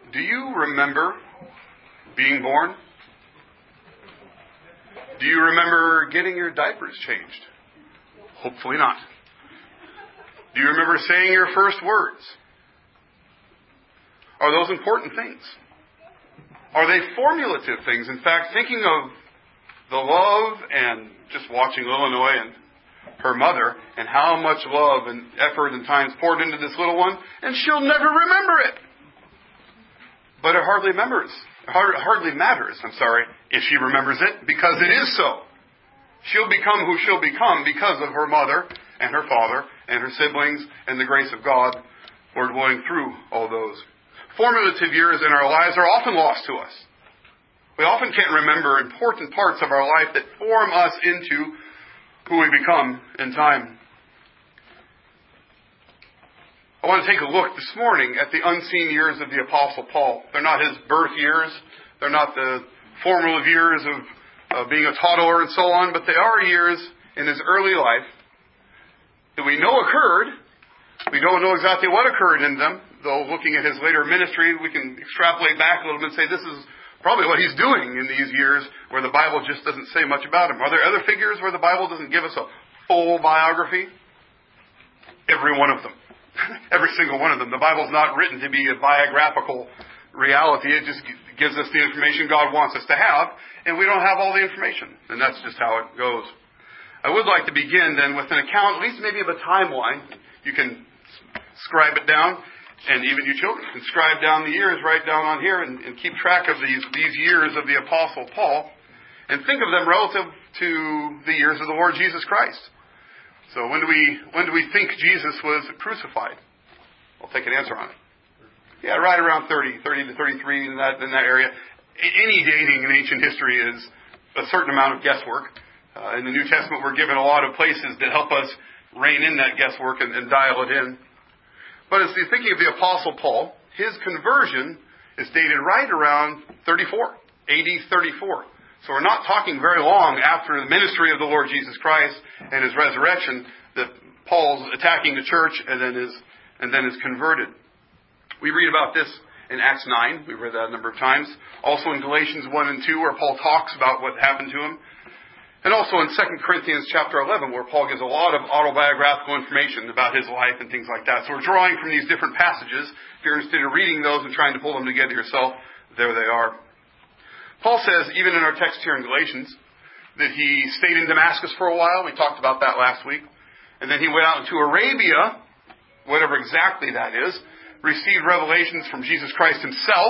Do you remember being born? Do you remember getting your diapers changed? Hopefully not. Do you remember saying your first words? Are those important things? Are they formulative things? In fact, thinking of the love and just watching Illinois and her mother and how much love and effort and time is poured into this little one, and she'll never remember it. But it hardly matters, if she remembers it, because it is so. She'll become who she'll become because of her mother and her father and her siblings and the grace of God, Lord willing, through all those. Formative years in our lives are often lost to us. We often can't remember important parts of our life that form us into who we become in time. I want to take a look this morning at the unseen years of the Apostle Paul. They're not his birth years. They're not the formative years of being a toddler and so on, but they are years in his early life that we know occurred. We don't know exactly what occurred in them, though looking at his later ministry, we can extrapolate back a little bit and say this is probably what he's doing in these years where the Bible just doesn't say much about him. Are there other figures where the Bible doesn't give us a full biography? Every one of them. Every single one of them. The Bible's not written to be a biographical reality. It just gives us the information God wants us to have, and we don't have all the information. And that's just how it goes. I would like to begin then with an account, at least maybe of a timeline. You can scribe it down. And even you children can scribe down the years right down on here and keep track of these years of the Apostle Paul and think of them relative to the years of the Lord Jesus Christ. So when do we think Jesus was crucified? I'll take an answer on it. Yeah, right around 30 to 33 in that area. Any dating in ancient history is a certain amount of guesswork. In the New Testament we're given a lot of places that help us rein in that guesswork and dial it in. But as you're thinking of the Apostle Paul, his conversion is dated right around 34, AD 34. So we're not talking very long after the ministry of the Lord Jesus Christ and his resurrection that Paul's attacking the church and then is converted. We read about this in Acts 9. We've read that a number of times. Also in Galatians 1 and 2 where Paul talks about what happened to him. And also in 2 Corinthians chapter 11, where Paul gives a lot of autobiographical information about his life and things like that. So we're drawing from these different passages. If you're interested in reading those and trying to pull them together yourself, there they are. Paul says, even in our text here in Galatians, that he stayed in Damascus for a while. We talked about that last week. And then he went out into Arabia, whatever exactly that is, received revelations from Jesus Christ himself.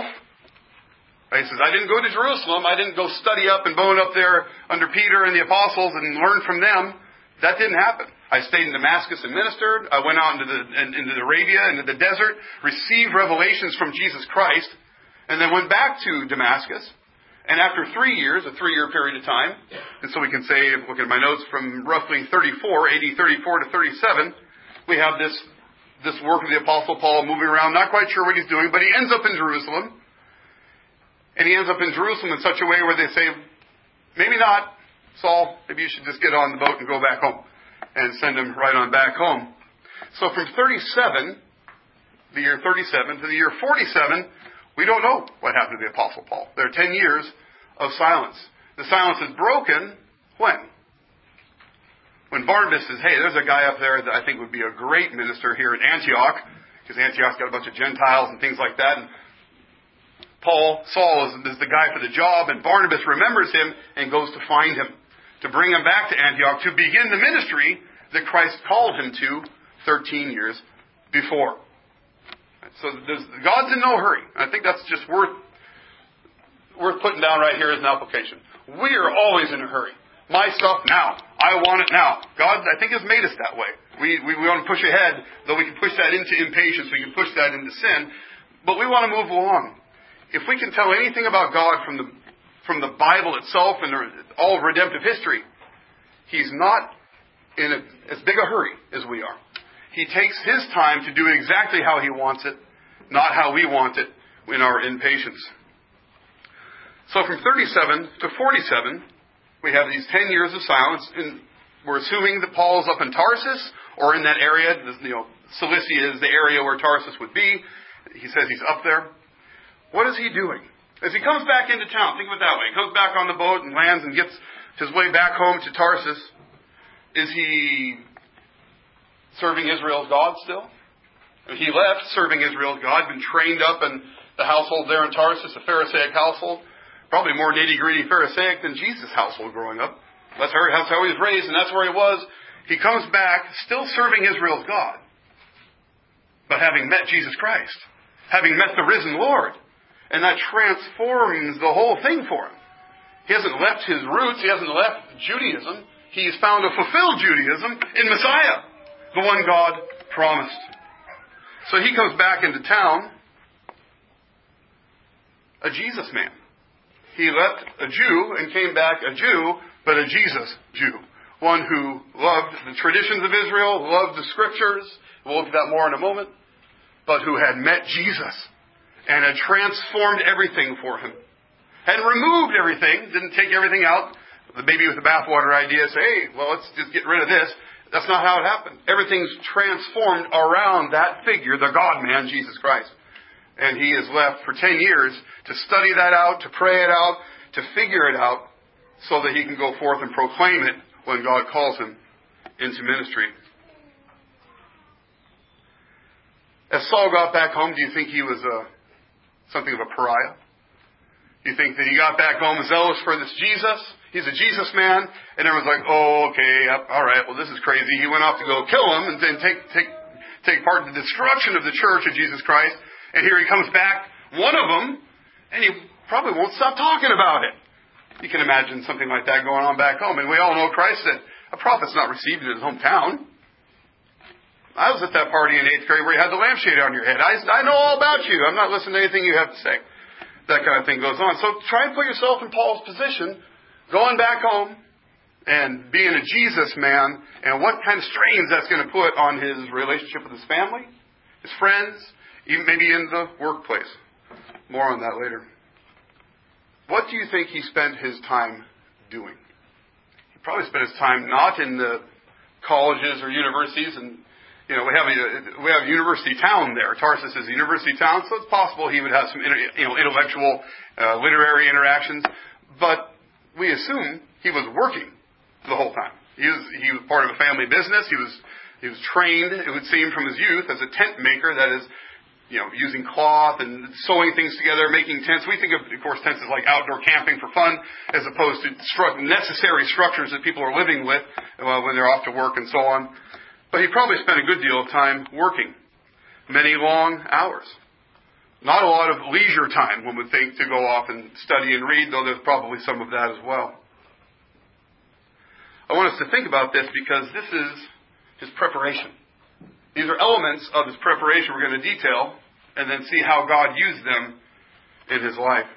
He says, I didn't go to Jerusalem. I didn't go study up and bone up there under Peter and the apostles and learn from them. That didn't happen. I stayed in Damascus and ministered. I went out into Arabia, into the desert, received revelations from Jesus Christ, and then went back to Damascus. And after 3 years, a 3-year period of time, and so we can say, look at my notes, from roughly 34, AD 34 to 37, we have this work of the Apostle Paul moving around, not quite sure what he's doing, but he ends up in Jerusalem. And he ends up in Jerusalem in such a way where they say, maybe not, Saul, maybe you should just get on the boat and go back home. And send him right on back home. So from 37, the year 37, to the year 47, we don't know what happened to the Apostle Paul. There are 10 years of silence. The silence is broken when? When Barnabas says, hey, there's a guy up there that I think would be a great minister here at Antioch, because Antioch's got a bunch of Gentiles and things like that, and Saul is the guy for the job, and Barnabas remembers him and goes to find him, to bring him back to Antioch, to begin the ministry that Christ called him to 13 years before. So God's in no hurry. I think that's just worth putting down right here as an application. We are always in a hurry. My stuff now. I want it now. God, I think, has made us that way. We want to push ahead, though we can push that into impatience, we can push that into sin, but we want to move along. If we can tell anything about God from the Bible itself and all of redemptive history, He's not in as big a hurry as we are. He takes His time to do it exactly how He wants it, not how we want it in our impatience. So from 37 to 47, we have these 10 years of silence, and we're assuming that Paul is up in Tarsus, or in that area. Cilicia is the area where Tarsus would be. He says he's up there. What is he doing? As he comes back into town, think of it that way. He comes back on the boat and lands and gets his way back home to Tarsus. Is he serving Israel's God still? He left serving Israel's God, been trained up in the household there in Tarsus, a Pharisaic household. Probably more nitty-gritty Pharisaic than Jesus' household growing up. That's how he was raised, and that's where he was. He comes back still serving Israel's God, but having met Jesus Christ, having met the risen Lord. And that transforms the whole thing for him. He hasn't left his roots. He hasn't left Judaism. He's found a fulfilled Judaism in Messiah, the one God promised. So he comes back into town a Jesus man. He left a Jew and came back a Jew, but a Jesus Jew. One who loved the traditions of Israel, loved the Scriptures. We'll look at that more in a moment. But who had met Jesus and had transformed everything for him. Had removed everything, didn't take everything out. The baby with the bathwater idea, say, hey, well, let's just get rid of this. That's not how it happened. Everything's transformed around that figure, the God-man, Jesus Christ. And he is left for 10 years to study that out, to pray it out, to figure it out, so that he can go forth and proclaim it when God calls him into ministry. As Saul got back home, do you think he was something of a pariah? You think that he got back home zealous for this Jesus? He's a Jesus man, and everyone's like, oh, okay, all right, well, this is crazy. He went off to go kill him and then take part in the destruction of the church of Jesus Christ, and here he comes back, one of them, and he probably won't stop talking about it. You can imagine something like that going on back home, and we all know Christ said, a prophet's not received in his hometown. I was at that party in 8th grade where you had the lampshade on your head. I know all about you. I'm not listening to anything you have to say. That kind of thing goes on. So try and put yourself in Paul's position, going back home and being a Jesus man, and what kind of strains that's going to put on his relationship with his family, his friends, even maybe in the workplace. More on that later. What do you think he spent his time doing? He probably spent his time not in the colleges or universities, and we have a university town there. Tarsus is a university town, so it's possible he would have some intellectual, literary interactions. But we assume he was working the whole time. He was part of a family business. He was trained, it would seem, from his youth as a tent maker. That is, using cloth and sewing things together, making tents. We think of course, tents as like outdoor camping for fun, as opposed to necessary structures that people are living with when they're off to work and so on. But he probably spent a good deal of time working. Many long hours. Not a lot of leisure time, one would think, to go off and study and read, though there's probably some of that as well. I want us to think about this because this is his preparation. These are elements of his preparation we're going to detail and then see how God used them in his life.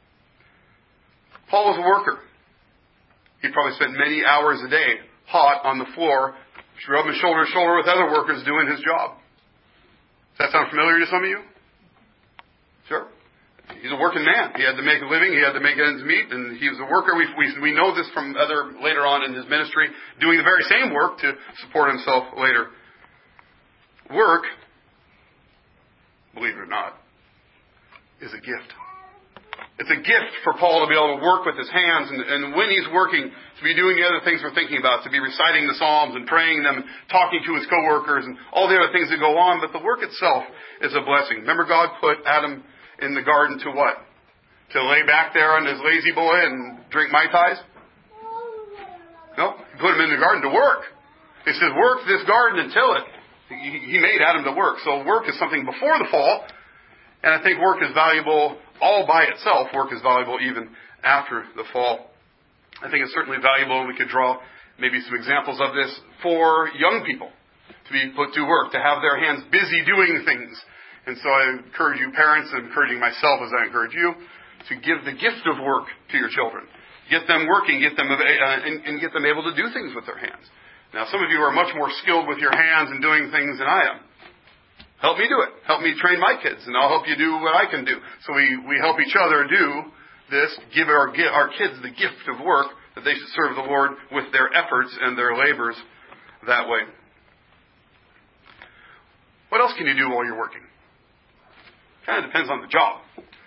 Paul was a worker. He probably spent many hours a day, hot on the floor, rubbing shoulder to shoulder with other workers doing his job. Does that sound familiar to some of you? Sure. He's a working man. He had to make a living. He had to make ends meet, and he was a worker. We know this from later on in his ministry, doing the very same work to support himself later. Work, believe it or not, is a gift. It's a gift for Paul to be able to work with his hands, and when he's working, to be doing the other things we're thinking about, to be reciting the Psalms and praying them, and talking to his coworkers, and all the other things that go on. But the work itself is a blessing. Remember, God put Adam in the garden to what? To lay back there on his lazy boy and drink Mai Tais? No, he put him in the garden to work. He says, work this garden and till it. He made Adam to work. So work is something before the fall, and I think work is valuable all by itself. Work is valuable even after the fall. I think it's certainly valuable, and we could draw maybe some examples of this for young people to be put to work, to have their hands busy doing things. And so I encourage you parents, and encouraging myself as I encourage you, to give the gift of work to your children. Get them working, get them and get them able to do things with their hands. Now, some of you are much more skilled with your hands and doing things than I am. Help me do it. Help me train my kids, and I'll help you do what I can do. So we help each other do this, give our kids the gift of work, that they should serve the Lord with their efforts and their labors that way. What else can you do while you're working? Kind of depends on the job.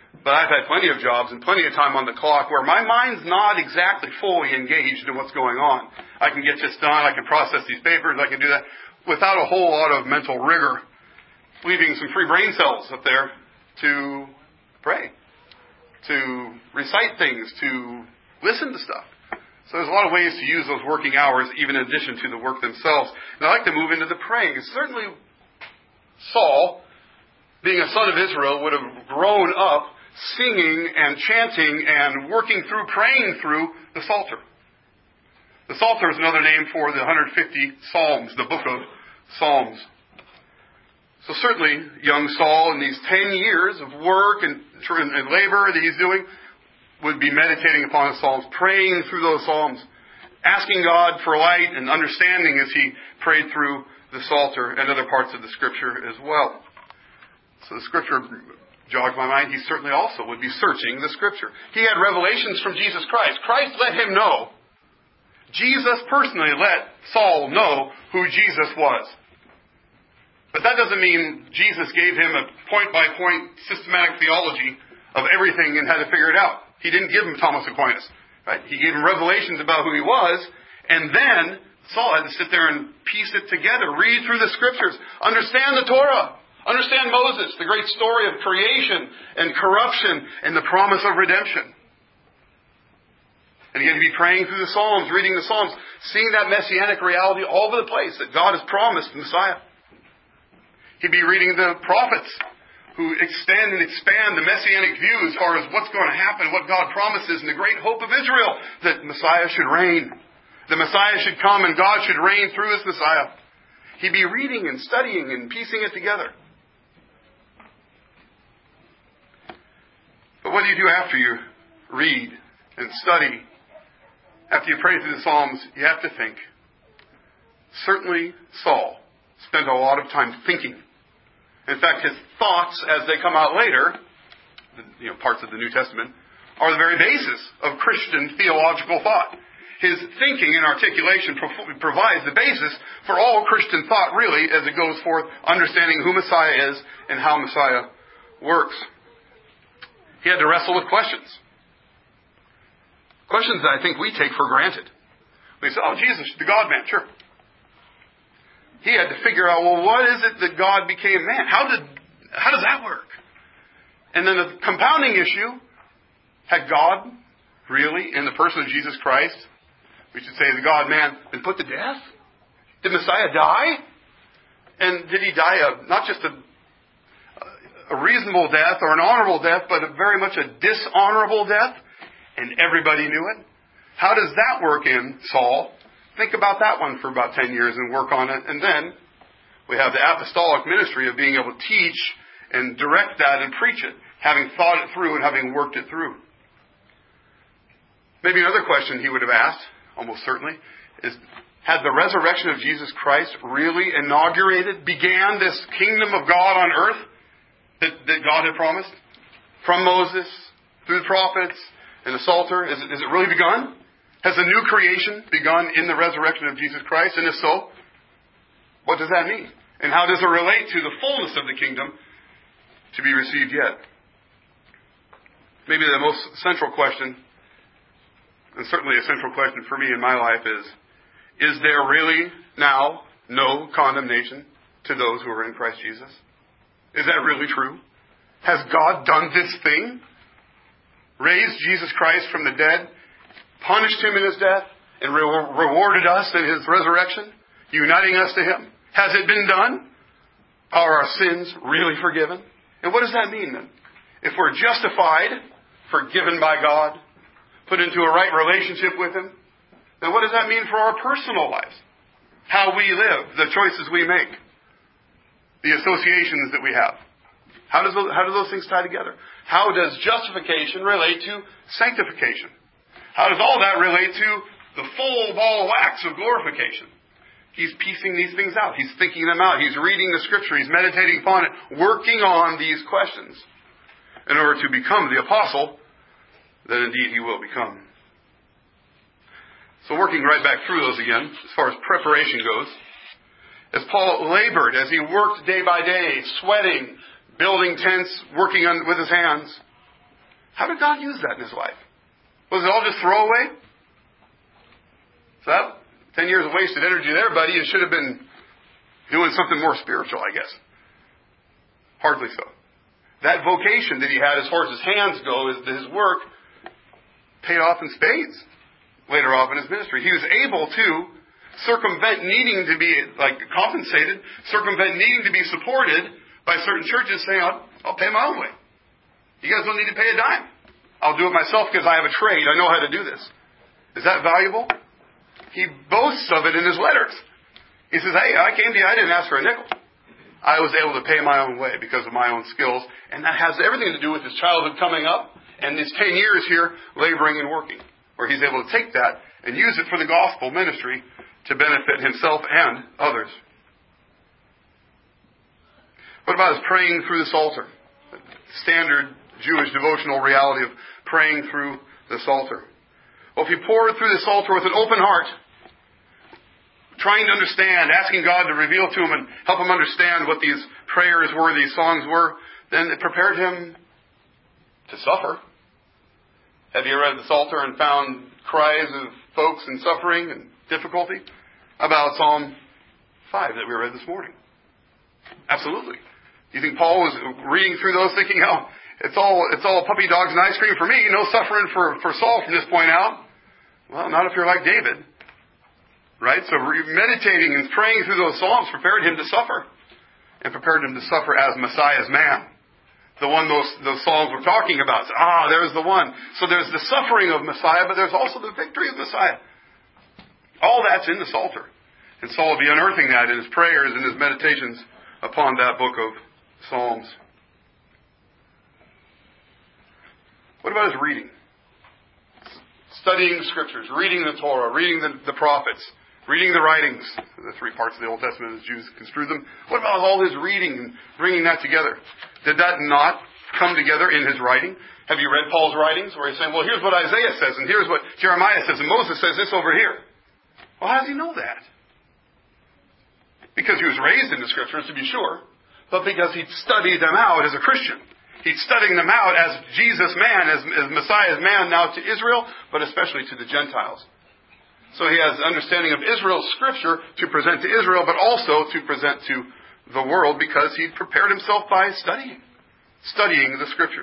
But I've had plenty of jobs and plenty of time on the clock where my mind's not exactly fully engaged in what's going on. I can get this done, I can process these papers, I can do that without a whole lot of mental rigor, leaving some free brain cells up there to pray, to recite things, to listen to stuff. So there's a lot of ways to use those working hours, even in addition to the work themselves. And I'd like to move into the praying. Certainly Saul, being a son of Israel, would have grown up singing and chanting and working through, praying through the Psalter. The Psalter is another name for the 150 Psalms, the book of Psalms. So certainly, young Saul, in these 10 years of work and labor that he's doing, would be meditating upon the Psalms, praying through those Psalms, asking God for light and understanding as he prayed through the Psalter and other parts of the Scripture as well. So the Scripture jogged my mind. He certainly also would be searching the Scripture. He had revelations from Jesus Christ. Christ let him know. Jesus personally let Saul know who Jesus was. But that doesn't mean Jesus gave him a point-by-point systematic theology of everything and had to figure it out. He didn't give him Thomas Aquinas. Right? He gave him revelations about who he was, and then Saul had to sit there and piece it together, read through the Scriptures, understand the Torah, understand Moses, the great story of creation and corruption and the promise of redemption. And he had to be praying through the Psalms, reading the Psalms, seeing that messianic reality all over the place, that God has promised the Messiah. He'd be reading the prophets who extend and expand the messianic view as far as what's going to happen, what God promises, and the great hope of Israel, that Messiah should reign. The Messiah should come and God should reign through his Messiah. He'd be reading and studying and piecing it together. But what do you do after you read and study? After you pray through the Psalms, you have to think. Certainly Saul spent a lot of time thinking. In fact, his thoughts, as they come out later, parts of the New Testament, are the very basis of Christian theological thought. His thinking and articulation provides the basis for all Christian thought, really, as it goes forth, understanding who Messiah is and how Messiah works. He had to wrestle with questions. Questions that I think we take for granted. We say, oh, Jesus, the God-man, sure. He had to figure out, well, what is it that God became man? How does that work? And then the compounding issue, had God really, in the person of Jesus Christ, we should say the God-man, been put to death? Did Messiah die? And did he die not just a reasonable death or an honorable death, but very much a dishonorable death? And everybody knew it? How does that work in Saul? Think about that one for about 10 years and work on it. And then we have the apostolic ministry of being able to teach and direct that and preach it, having thought it through and having worked it through. Maybe another question he would have asked, almost certainly, is, had the resurrection of Jesus Christ really began this kingdom of God on earth that God had promised? From Moses, through the prophets, and the Psalter, has it really begun? Has the new creation begun in the resurrection of Jesus Christ? And if so, what does that mean? And how does it relate to the fullness of the kingdom to be received yet? Maybe the most central question, and certainly a central question for me in my life, is there really now no condemnation to those who are in Christ Jesus? Is that really true? Has God done this thing? Raised Jesus Christ from the dead, punished him in his death, and rewarded us in his resurrection, uniting us to him? Has it been done? Are our sins really forgiven? And what does that mean then? If we're justified, forgiven by God, put into a right relationship with him, then what does that mean for our personal lives? How we live, the choices we make, the associations that we have. How do those things tie together? How does justification relate to sanctification? How does all that relate to the full ball of wax of glorification? He's piecing these things out. He's thinking them out. He's reading the Scripture. He's meditating upon it, working on these questions in order to become the apostle that indeed he will become. So working right back through those again, as far as preparation goes, as Paul labored, as he worked day by day, sweating, building tents, working with his hands, How did God use that in his life? Was it all just throwaway? So that 10 years of wasted energy there, buddy. You should have been doing something more spiritual, I guess. Hardly so. That vocation that he had as far as his hands go, his work, paid off in spades later off in his ministry. He was able to circumvent needing to be compensated, circumvent needing to be supported by certain churches saying, I'll pay my own way. You guys don't need to pay a dime. I'll do it myself because I have a trade. I know how to do this. Is that valuable? He boasts of it in his letters. He says, hey, I came to you, I didn't ask for a nickel. I was able to pay my own way because of my own skills. And that has everything to do with his childhood coming up and his 10 years here laboring and working, where he's able to take that and use it for the gospel ministry to benefit himself and others. What about his praying through the Psalter? The standard Jewish devotional reality of praying through the Psalter. Well, if he poured through the Psalter with an open heart, trying to understand, asking God to reveal to him and help him understand what these prayers were, these songs were, then it prepared him to suffer. Have you read the Psalter and found cries of folks in suffering and difficulty? About Psalm 5 that we read this morning. Absolutely. Do you think Paul was reading through those thinking, it's all puppy dogs and ice cream for me, no suffering for Saul from this point out? Well, not if you're like David. Right? So meditating and praying through those Psalms prepared him to suffer. And prepared him to suffer as Messiah's man. The one those Psalms were talking about. There's the one. So there's the suffering of Messiah, but there's also the victory of Messiah. All that's in the Psalter. And Saul will be unearthing that in his prayers and his meditations upon that book of Psalms. What about his reading? Studying the Scriptures, reading the Torah, reading the prophets, reading the writings, the three parts of the Old Testament as Jews construe them. What about all his reading and bringing that together? Did that not come together in his writing? Have you read Paul's writings where he's saying, well, here's what Isaiah says, and here's what Jeremiah says, and Moses says this over here? Well, how does he know that? Because he was raised in the Scriptures, to be sure, but because he'd studied them out as a Christian. He's studying them out as Jesus' man, as Messiah's man now to Israel, but especially to the Gentiles. So he has understanding of Israel's Scripture to present to Israel, but also to present to the world because he'd prepared himself by studying the Scriptures.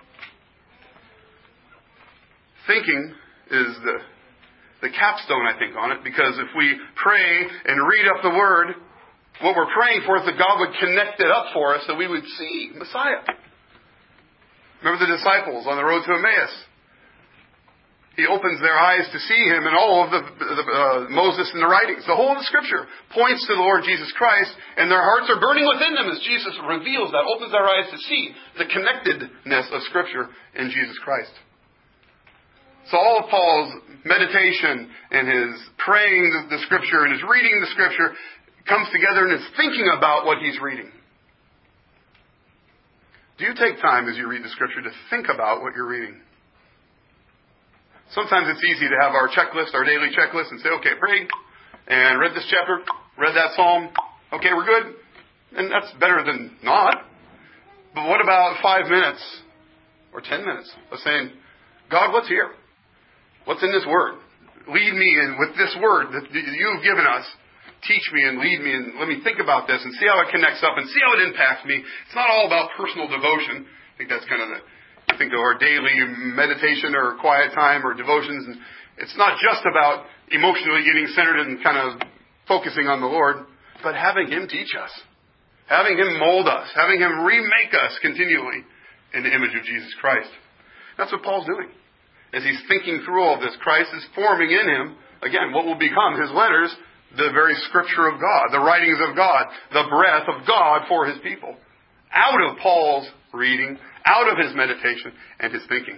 Thinking is the capstone, I think, on it, because if we pray and read up the Word, what we're praying for is that God would connect it up for us, that we would see Messiah. Remember the disciples on the road to Emmaus. He opens their eyes to see Him in all of Moses and the writings. The whole of the Scripture points to the Lord Jesus Christ, and their hearts are burning within them as Jesus reveals that, opens their eyes to see the connectedness of Scripture in Jesus Christ. So all of Paul's meditation and his praying the Scripture and his reading the Scripture comes together in his thinking about what he's reading. Do you take time as you read the Scripture to think about what you're reading? Sometimes it's easy to have our checklist, our daily checklist, and say, okay, prayed, and read this chapter, read that psalm, okay, we're good. And that's better than not. But what about 5 minutes or 10 minutes of saying, God, what's here? What's in this Word? Lead me in with this Word that you've given us. Teach me and lead me and let me think about this and see how it connects up and see how it impacts me. It's not all about personal devotion. I think that's kind of our daily meditation or quiet time or devotions. And it's not just about emotionally getting centered and kind of focusing on the Lord, but having Him teach us, having Him mold us, having Him remake us continually in the image of Jesus Christ. That's what Paul's doing. As he's thinking through all this, Christ is forming in him, again, what will become his letters, the very Scripture of God, the writings of God, the breath of God for His people. Out of Paul's reading, out of his meditation, and his thinking.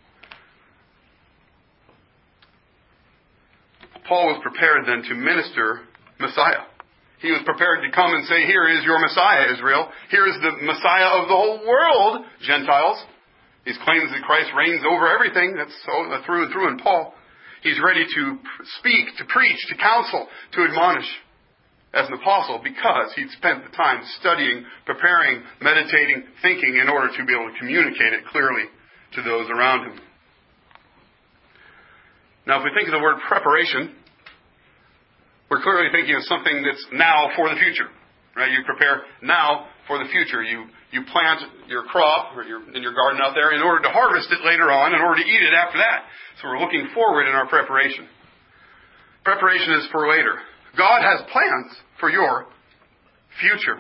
Paul was prepared then to minister Messiah. He was prepared to come and say, here is your Messiah, Israel. Here is the Messiah of the whole world, Gentiles. He claims that Christ reigns over everything. That's so through and through in Paul. He's ready to speak, to preach, to counsel, to admonish as an apostle because he'd spent the time studying, preparing, meditating, thinking in order to be able to communicate it clearly to those around him. Now, if we think of the word preparation, we're clearly thinking of something that's now for the future. Right? You prepare now for the future. You plant your crop in your garden out there in order to harvest it later on, in order to eat it after that. So we're looking forward in our preparation. Preparation is for later. God has plans for your future.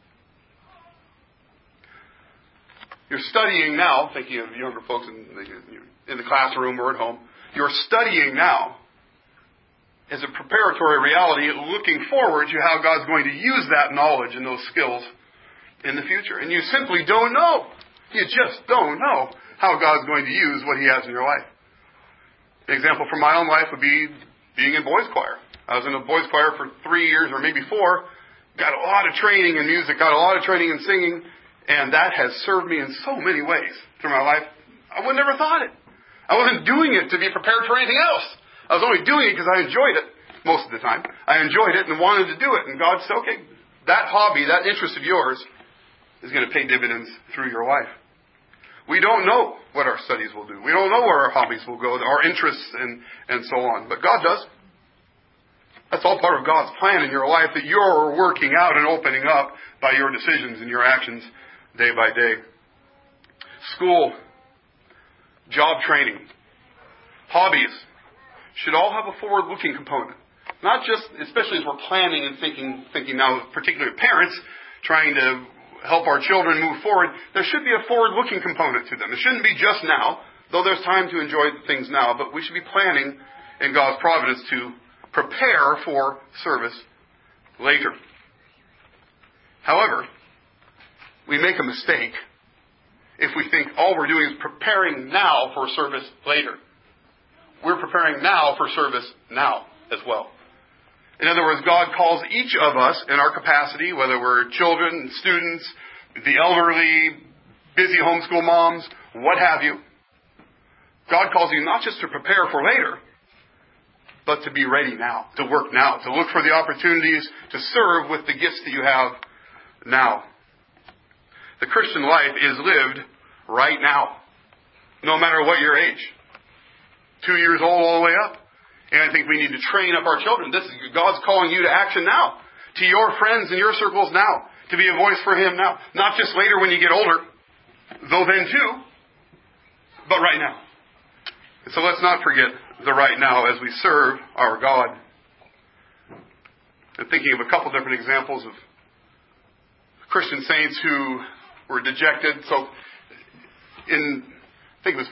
You're studying now, thinking of younger folks in the classroom or at home, you're studying now as a preparatory reality, looking forward to how God's going to use that knowledge and those skills in the future. And you simply don't know. You just don't know how God's going to use what He has in your life. An example from my own life would be being in boys' choir. I was in a boys' choir for 3 years or maybe 4. Got a lot of training in music, got a lot of training in singing, and that has served me in so many ways through my life. I would never thought it. I wasn't doing it to be prepared for anything else. I was only doing it because I enjoyed it most of the time. I enjoyed it and wanted to do it. And God said, okay, that hobby, that interest of yours is going to pay dividends through your life. We don't know what our studies will do. We don't know where our hobbies will go, our interests and so on. But God does. That's all part of God's plan in your life that you're working out and opening up by your decisions and your actions day by day. School, job training, hobbies should all have a forward-looking component. Not just, especially as we're planning and thinking now, particularly parents, trying to help our children move forward, there should be a forward-looking component to them. It shouldn't be just now, though there's time to enjoy things now, but we should be planning in God's providence to prepare for service later. However, we make a mistake if we think all we're doing is preparing now for service later. We're preparing now for service now as well. In other words, God calls each of us in our capacity, whether we're children, students, the elderly, busy homeschool moms, what have you. God calls you not just to prepare for later, but to be ready now, to work now, to look for the opportunities to serve with the gifts that you have now. The Christian life is lived right now, no matter what your age. 2 years old all the way up. And I think we need to train up our children. God's calling you to action now. To your friends and your circles now. To be a voice for Him now. Not just later when you get older. Though then too. But right now. And so let's not forget the right now as we serve our God. I'm thinking of a couple different examples of Christian saints who were dejected. So I think it was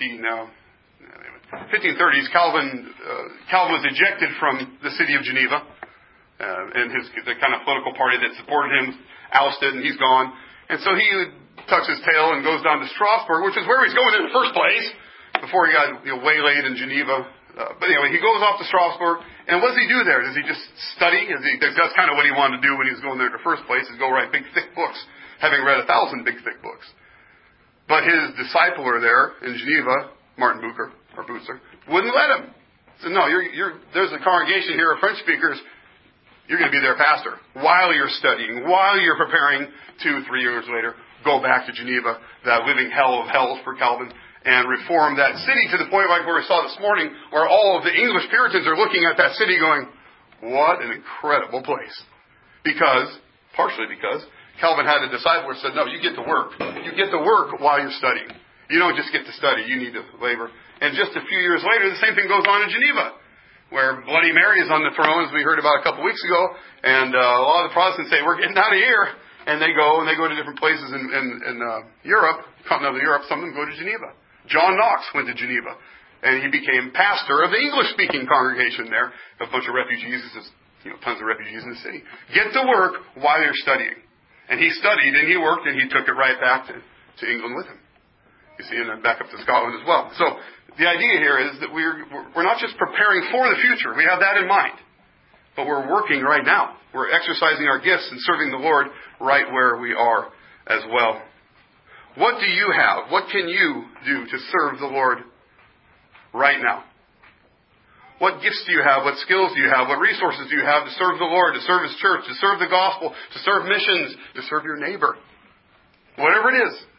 1530s, Calvin was ejected from the city of Geneva, and the kind of political party that supported him ousted, and he's gone. And so he tucks his tail and goes down to Strasbourg, which is where he's going in the first place, before he got waylaid in Geneva. But anyway, he goes off to Strasbourg, and what does he do there? Does he just study? That's kind of what he wanted to do when he was going there in the first place, is go write big, thick books, having read 1,000 big, thick books. But his discipler there in Geneva, Martin Bucer, wouldn't let him. He said, no, there's a congregation here of French speakers. You're going to be their pastor while you're studying, while you're preparing 2-3 years later, go back to Geneva, that living hell of hells for Calvin, and reform that city to the point like where we saw this morning, where all of the English Puritans are looking at that city going, what an incredible place. Partially because Calvin had a disciple who said, no, you get to work. You get to work while you're studying. You don't just get to study, you need to labor. And just a few years later, the same thing goes on in Geneva, where Bloody Mary is on the throne, as we heard about a couple weeks ago, and a lot of the Protestants say, we're getting out of here. And they go to different places in Europe, continental Europe. Some of them go to Geneva. John Knox went to Geneva, and he became pastor of the English-speaking congregation there. A bunch of refugees, tons of refugees in the city. Get to work while you're studying. And he studied, and he worked, and he took it right back to England with him. You see, and then back up to Scotland as well. So the idea here is that we're not just preparing for the future. We have that in mind. But we're working right now. We're exercising our gifts and serving the Lord right where we are as well. What do you have? What can you do to serve the Lord right now? What gifts do you have? What skills do you have? What resources do you have to serve the Lord, to serve His church, to serve the gospel, to serve missions, to serve your neighbor? Whatever it is.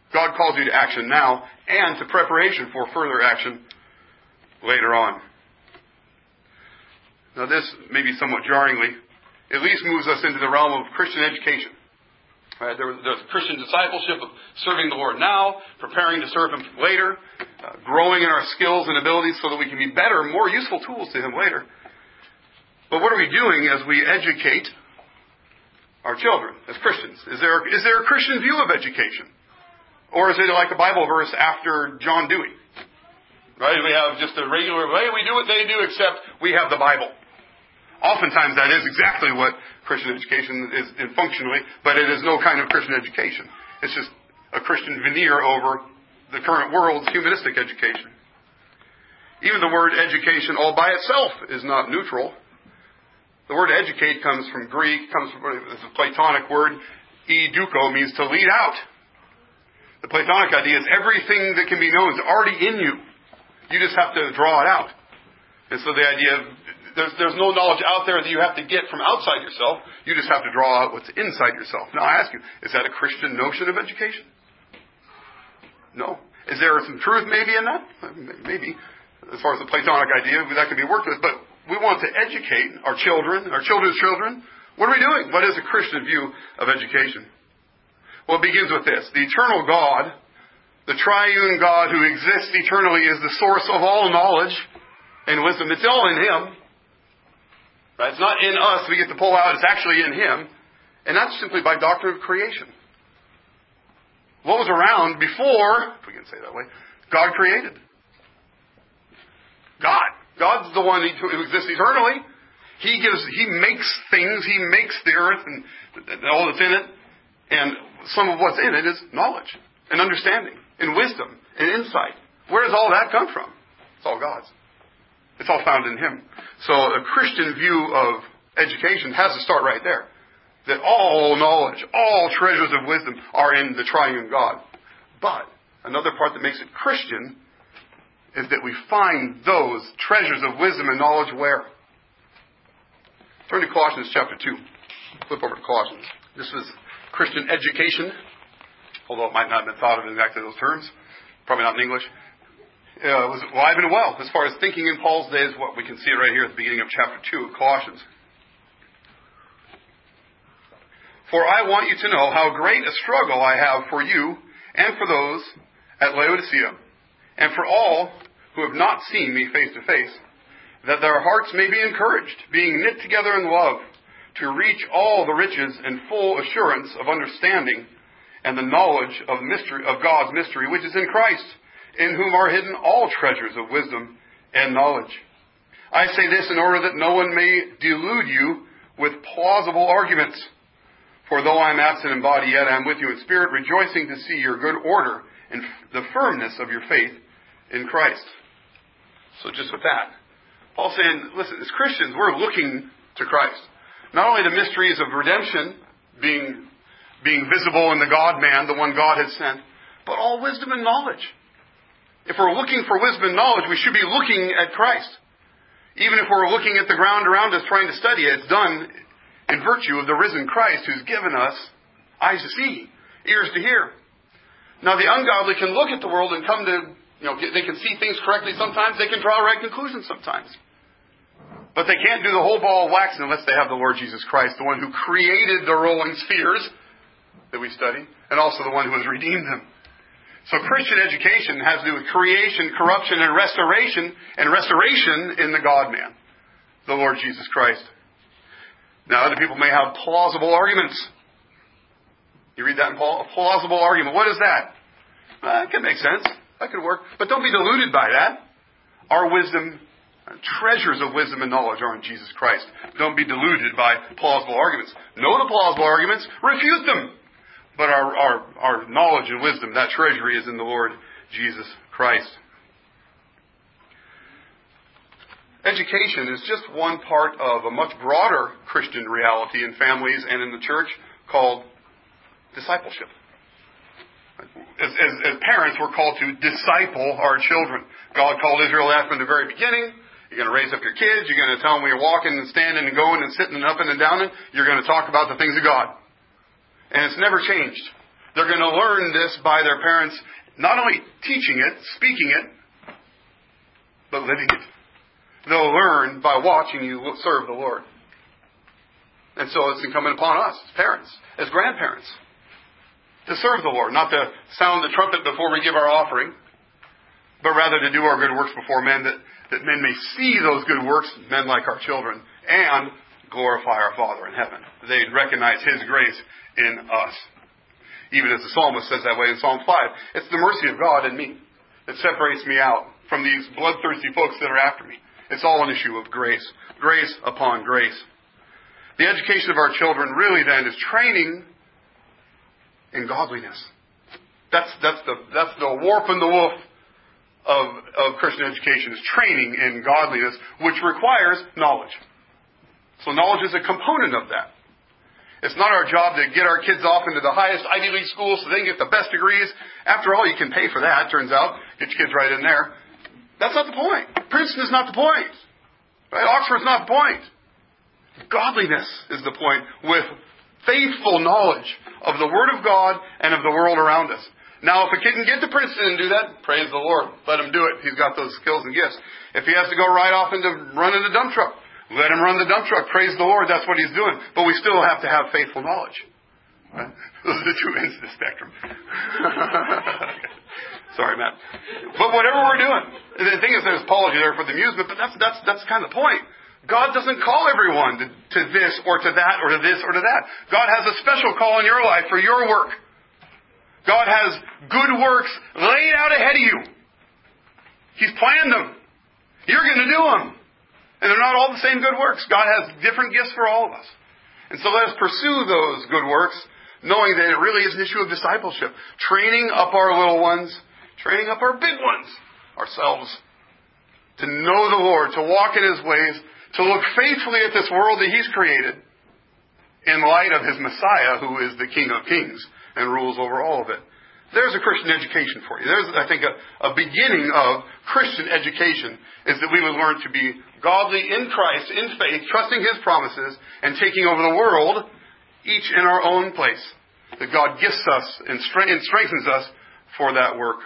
God calls you to action now and to preparation for further action later on. Now this, maybe somewhat jarringly, at least moves us into the realm of Christian education. Right? There's Christian discipleship of serving the Lord now, preparing to serve Him later, growing in our skills and abilities so that we can be better, more useful tools to Him later. But what are we doing as we educate our children as Christians? Is there a Christian view of education? Or is it like a Bible verse after John Dewey? Right? We have just a regular way we do what they do, except we have the Bible. Oftentimes that is exactly what Christian education is functionally, but it is no kind of Christian education. It's just a Christian veneer over the current world's humanistic education. Even the word education all by itself is not neutral. The word educate comes from Greek, it's a Platonic word. Eduko means to lead out. The Platonic idea is everything that can be known is already in you. You just have to draw it out. And so the idea of there's no knowledge out there that you have to get from outside yourself. You just have to draw out what's inside yourself. Now I ask you, is that a Christian notion of education? No. Is there some truth maybe in that? Maybe. As far as the Platonic idea, that can be worked with. But we want to educate our children, our children's children. What are we doing? What is a Christian view of education? Well, it begins with this. The eternal God, the triune God who exists eternally, is the source of all knowledge and wisdom. It's all in Him. Right? It's not in us we get to pull out. It's actually in Him. And that's simply by doctrine of creation. What was around before, if we can say it that way, God created. God. God's the one who exists eternally. He makes things. He makes the earth and all that's in it. And some of what's in it is knowledge and understanding and wisdom and insight. Where does all that come from? It's all God's. It's all found in Him. So a Christian view of education has to start right there. That all knowledge, all treasures of wisdom are in the triune God. But another part that makes it Christian is that we find those treasures of wisdom and knowledge where? Turn to Colossians chapter 2. Flip over to Colossians. This was Christian education, although it might not have been thought of in exactly those terms. Probably not in English. It was alive and well as far as thinking in Paul's days. What we can see right here at the beginning of chapter 2 of Colossians. For I want you to know how great a struggle I have for you and for those at Laodicea, and for all who have not seen me face to face, that their hearts may be encouraged, being knit together in love, to reach all the riches and full assurance of understanding and the knowledge of God's mystery, which is in Christ, in whom are hidden all treasures of wisdom and knowledge. I say this in order that no one may delude you with plausible arguments. For though I am absent in body, yet I am with you in spirit, rejoicing to see your good order and the firmness of your faith in Christ. So just with that, Paul's saying, listen, as Christians, we're looking to Christ. Not only the mysteries of redemption being visible in the God-man, the one God has sent, but all wisdom and knowledge. If we're looking for wisdom and knowledge, we should be looking at Christ. Even if we're looking at the ground around us trying to study it, it's done in virtue of the risen Christ who's given us eyes to see, ears to hear. Now the ungodly can look at the world and come to, they can see things correctly sometimes, they can draw right conclusions sometimes. But they can't do the whole ball of wax unless they have the Lord Jesus Christ, the one who created the rolling spheres that we study, and also the one who has redeemed them. So Christian education has to do with creation, corruption, and restoration in the God-man, the Lord Jesus Christ. Now, other people may have plausible arguments. You read that in Paul? A plausible argument. What is that? It can make sense. That could work. But don't be deluded by that. Our wisdom, treasures of wisdom and knowledge are in Jesus Christ. Don't be deluded by plausible arguments. Know the plausible arguments. Refute them. But our knowledge and wisdom, that treasury is in the Lord Jesus Christ. Education is just one part of a much broader Christian reality in families and in the church called discipleship. As parents, we're called to disciple our children. God called Israel that from the very beginning. You're going to raise up your kids. You're going to tell them when you're walking and standing and going and sitting and up and down. You're going to talk about the things of God. And it's never changed. They're going to learn this by their parents not only teaching it, speaking it, but living it. They'll learn by watching you serve the Lord. And so it's incumbent upon us, as parents, as grandparents, to serve the Lord, not to sound the trumpet before we give our offering, but rather to do our good works before men, that men may see those good works, men like our children, and glorify our Father in heaven. They'd recognize His grace in us. Even as the psalmist says that way in Psalm 5, it's the mercy of God in me that separates me out from these bloodthirsty folks that are after me. It's all an issue of grace. Grace upon grace. The education of our children really then is training in godliness. That's the warp and the woof of Christian education, is training in godliness, which requires knowledge. So knowledge is a component of that. It's not our job to get our kids off into the highest Ivy League schools so they can get the best degrees. After all, you can pay for that, turns out. Get your kids right in there. That's not the point. Princeton is not the point. Right? Oxford's not the point. Godliness is the point, with faithful knowledge of the Word of God and of the world around us. Now, if a kid can get to Princeton and do that, praise the Lord. Let him do it. He's got those skills and gifts. If he has to go right off into running a dump truck, let him run the dump truck. Praise the Lord. That's what he's doing. But we still have to have faithful knowledge. Right? Those are the two ends of the spectrum. Sorry, Matt. But whatever we're doing, the thing is, there's apology there for the amusement, but that's kind of the point. God doesn't call everyone to this or to that or to this or to that. God has a special call in your life for your work. God has good works laid out ahead of you. He's planned them. You're going to do them. And they're not all the same good works. God has different gifts for all of us. And so let us pursue those good works, knowing that it really is an issue of discipleship. Training up our little ones, training up our big ones, ourselves, to know the Lord, to walk in His ways, to look faithfully at this world that He's created in light of His Messiah, who is the King of Kings and rules over all of it. There's a Christian education for you. There's, I think, a beginning of Christian education, is that we would learn to be godly in Christ, in faith, trusting His promises, and taking over the world, each in our own place. That God gifts us and strengthens us for that work.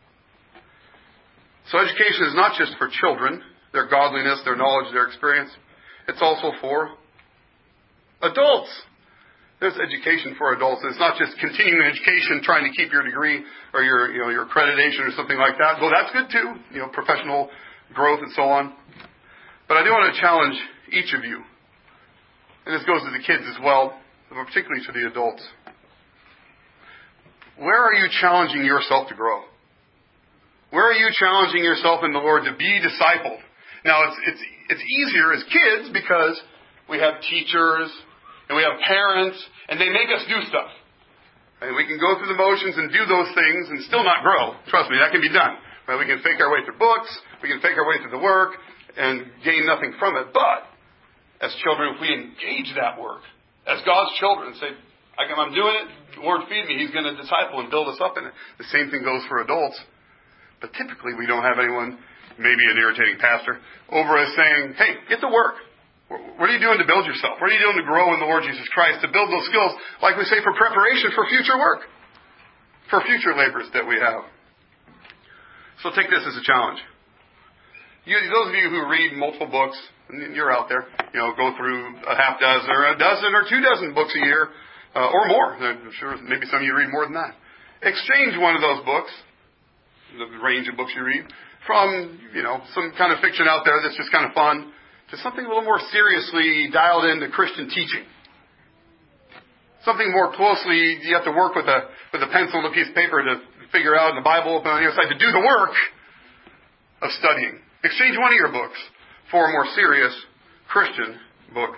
So education is not just for children, their godliness, their knowledge, their experience. It's also for adults. There's education for adults. It's not just continuing education, trying to keep your degree or your accreditation or something like that. Well, that's good too. Professional growth and so on. But I do want to challenge each of you, and this goes to the kids as well, but particularly to the adults. Where are you challenging yourself to grow? Where are you challenging yourself in the Lord to be discipled? Now, it's easier as kids because we have teachers and we have parents, and they make us do stuff. And we can go through the motions and do those things and still not grow. Trust me, that can be done. Right? We can fake our way through books, we can fake our way through the work, and gain nothing from it. But, as children, if we engage that work, as God's children, say, I'm doing it, Lord feed me, He's going to disciple and build us up in it. The same thing goes for adults. But typically we don't have anyone, maybe an irritating pastor, over us saying, hey, get to work. What are you doing to build yourself? What are you doing to grow in the Lord Jesus Christ, to build those skills, like we say, for preparation for future work, for future labors that we have? So take this as a challenge. Those of you who read multiple books, and you're out there, go through a half dozen or a dozen or 2 dozen books a year, or more. I'm sure maybe some of you read more than that. Exchange one of those books, the range of books you read, from, some kind of fiction out there that's just kind of fun, to something a little more seriously dialed into Christian teaching. Something more closely, you have to work with a pencil and a piece of paper to figure out, and the Bible open on the other side, to do the work of studying. Exchange one of your books for a more serious Christian book.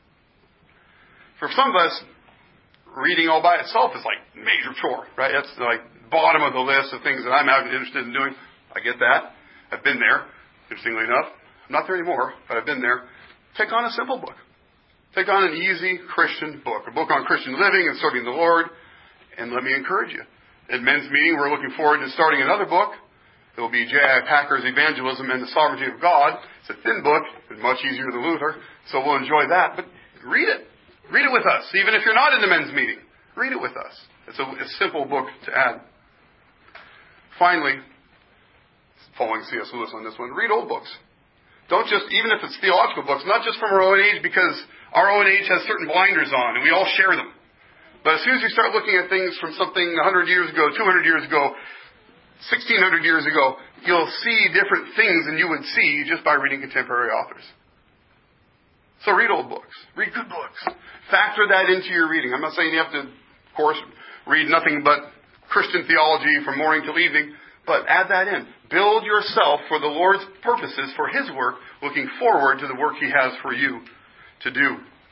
For some of us, reading all by itself is like a major chore, right? That's like bottom of the list of things that I'm interested in doing. I get that. I've been there, interestingly enough. I'm not there anymore, but I've been there. Take on a simple book. Take on an easy Christian book. A book on Christian living and serving the Lord. And let me encourage you. At men's meeting, we're looking forward to starting another book. It will be J.I. Packer's Evangelism and the Sovereignty of God. It's a thin book. It's much easier than Luther. So we'll enjoy that. But read it. Read it with us. Even if you're not in the men's meeting, read it with us. It's a simple book to add. Finally, following C.S. Lewis on this one, read old books. Don't just, even if it's theological books, not just from our own age, because our own age has certain blinders on, and we all share them. But as soon as you start looking at things from something 100 years ago, 200 years ago, 1,600 years ago, you'll see different things than you would see just by reading contemporary authors. So read old books. Read good books. Factor that into your reading. I'm not saying you have to, of course, read nothing but Christian theology from morning till evening, but add that in. Build yourself for the Lord's purposes, for His work, looking forward to the work He has for you to do.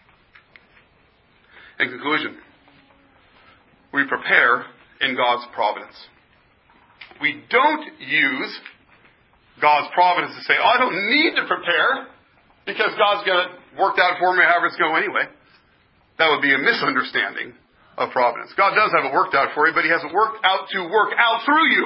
In conclusion, we prepare in God's providence. We don't use God's providence to say, I don't need to prepare because God's got it worked out for me however it's going anyway. That would be a misunderstanding of providence. God does have it worked out for you, but He has it worked out to work out through you.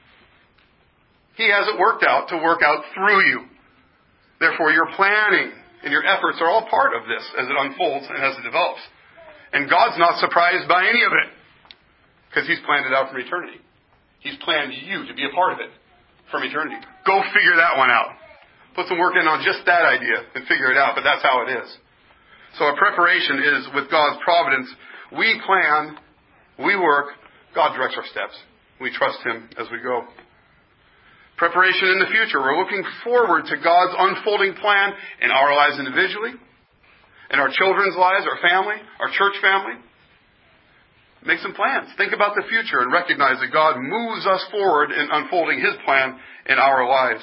He has it worked out to work out through you. Therefore, your planning and your efforts are all part of this as it unfolds and as it develops. And God's not surprised by any of it because He's planned it out from eternity. He's planned you to be a part of it from eternity. Go figure that one out. Put some work in on just that idea and figure it out, but that's how it is. So our preparation is with God's providence. We plan, we work, God directs our steps. We trust Him as we go. Preparation in the future. We're looking forward to God's unfolding plan in our lives individually, in our children's lives, our family, our church family. Make some plans. Think about the future and recognize that God moves us forward in unfolding His plan in our lives.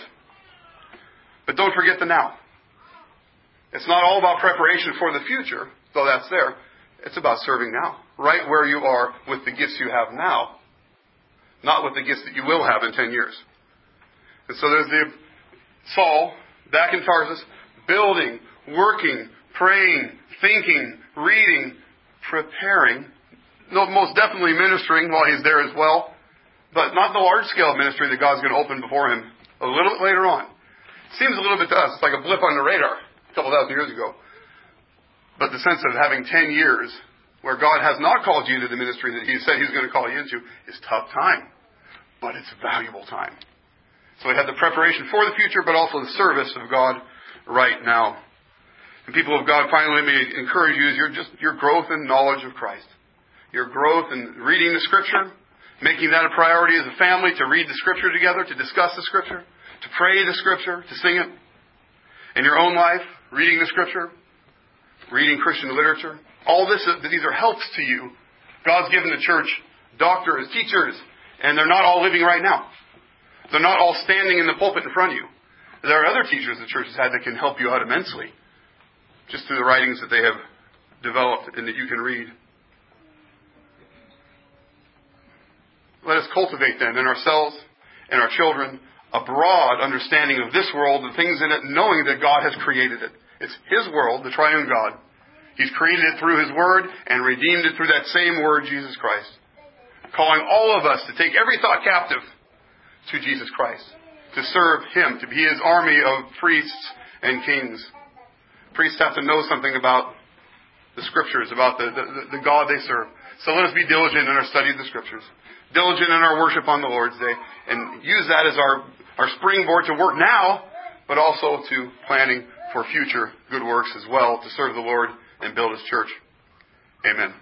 But don't forget the now. It's not all about preparation for the future, though that's there. It's about serving now, right where you are with the gifts you have now, not with the gifts that you will have in 10 years. And so there's the Saul, back in Tarsus, building, working, praying, thinking, reading, preparing, most definitely ministering while he's there as well, but not the large-scale ministry that God's going to open before him a little bit later on. Seems a little bit to us, it's like a blip on the radar a couple thousand years ago. But the sense of having 10 years where God has not called you into the ministry that He said He's going to call you into is tough time. But it's valuable time. So we had the preparation for the future, but also the service of God right now. And people of God, finally, let me encourage you is your growth in knowledge of Christ. Your growth in reading the Scripture, making that a priority as a family to read the Scripture together, to discuss the Scripture, to pray the Scripture, to sing it. In your own life, reading the Scripture, reading Christian literature. All this, these are helps to you. God's given the church doctors, teachers, and they're not all living right now. They're not all standing in the pulpit in front of you. There are other teachers the church has had that can help you out immensely, just through the writings that they have developed and that you can read. Let us cultivate then in ourselves and our children a broad understanding of this world, the things in it, knowing that God has created it. It's His world, the triune God. He's created it through His Word and redeemed it through that same Word, Jesus Christ. Calling all of us to take every thought captive to Jesus Christ, to serve Him, to be His army of priests and kings. Priests have to know something about the Scriptures, about the God they serve. So let us be diligent in our study of the Scriptures, diligent in our worship on the Lord's Day, and use that as our springboard to work now, but also to planning for future good works as well, to serve the Lord and build His church. Amen.